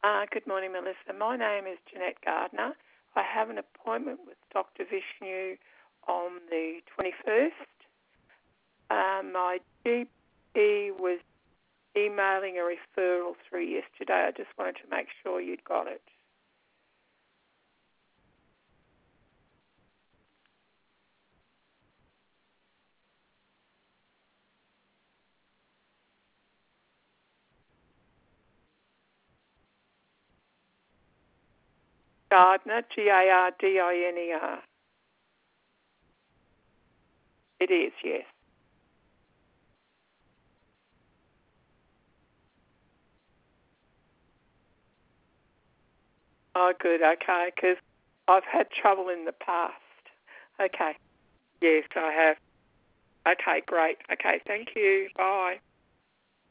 Good morning, Melissa. My name is Jeanette Gardner. I have an appointment with Dr. Vishnu on the 21st. My GP was emailing a referral through yesterday. I just wanted to make sure you'd got it. Gardner, Gardiner. It is, yes. Oh, good, okay, because I've had trouble in the past. Okay. Yes, I have. Okay, great. Okay, thank you. Bye.